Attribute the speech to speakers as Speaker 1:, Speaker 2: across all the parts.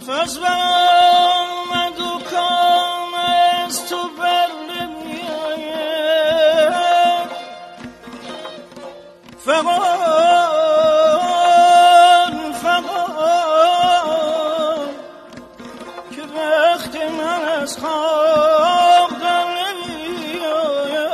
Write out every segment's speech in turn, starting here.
Speaker 1: نفس برآمد و کام از تو بر نمیآید، فغان فغان که وقت من از خواب در نمیآید.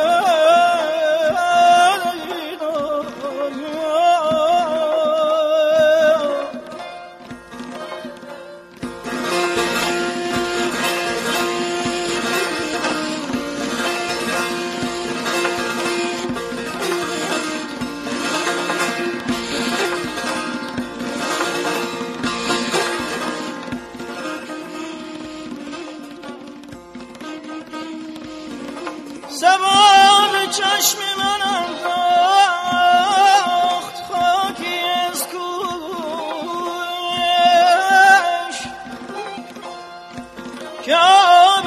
Speaker 1: زبان چشم من انداخت خاکی از کویش که آب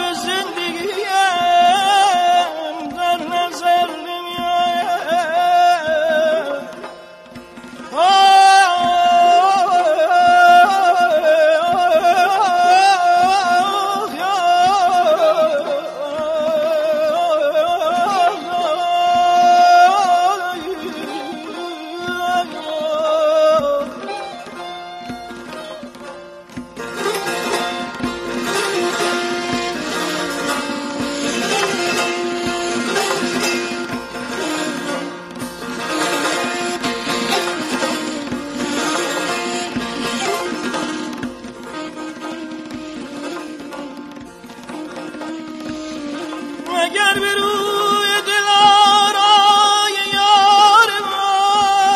Speaker 1: زندگیم در نظر نمی آید. اگر به روی دلارای یار ما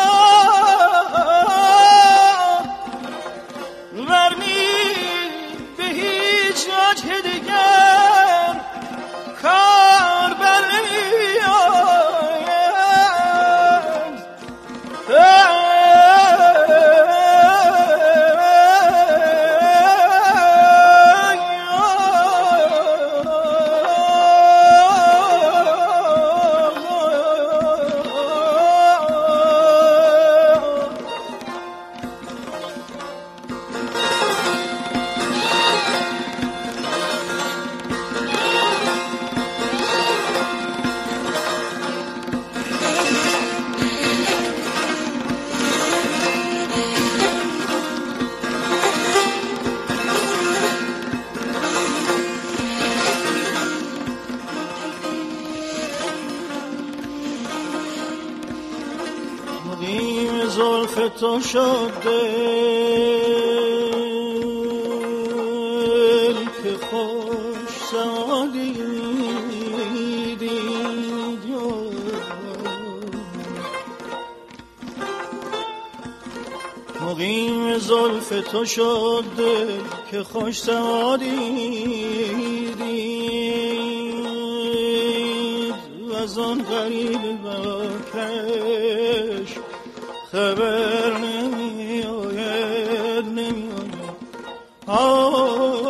Speaker 1: ورنی به هیچ وجه دیگر کار بر نمی آید. مقیم زلف تو شد دل که خوش سعادی دید. مقیم زلف تو شد دل که خوش سعادی دید و از آن غریب باکش خبر نمی آید نمی آید.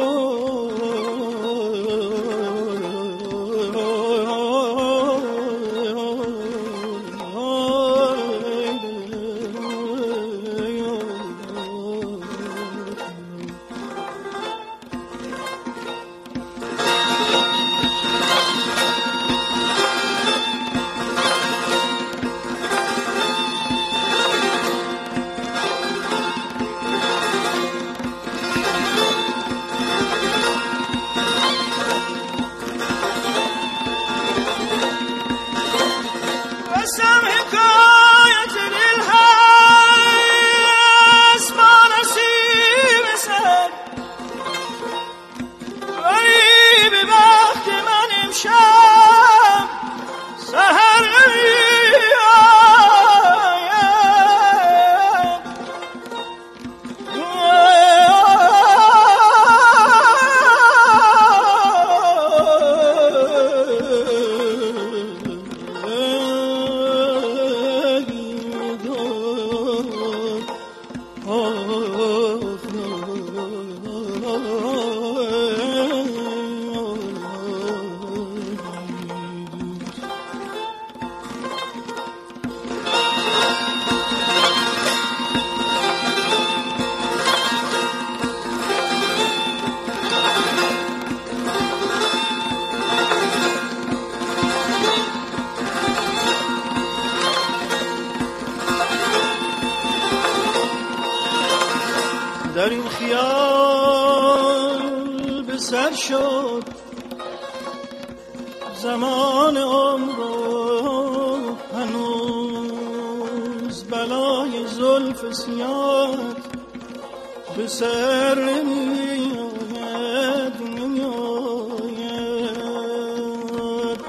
Speaker 1: سر شد زمان عمر هنوز بلای زلف سیاد به سر نمیآید نمیآید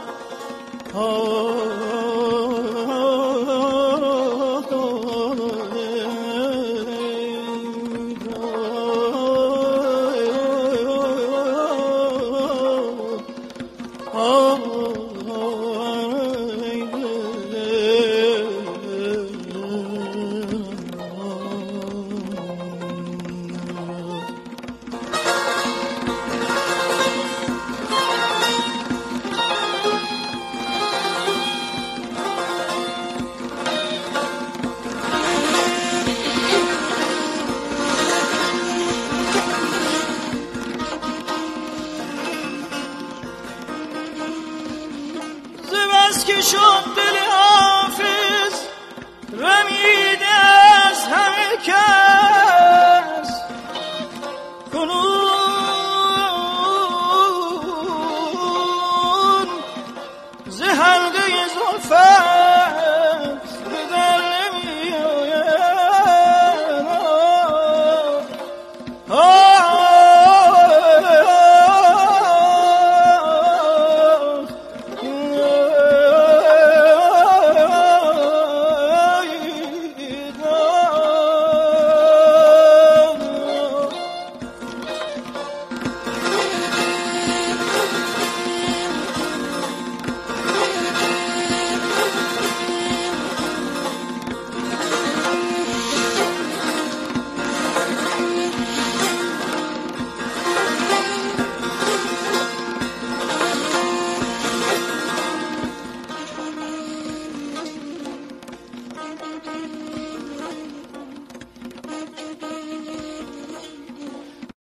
Speaker 1: که شد دل حافظ رمیده از همه کس کنون ز حلقه زلفت به در نمی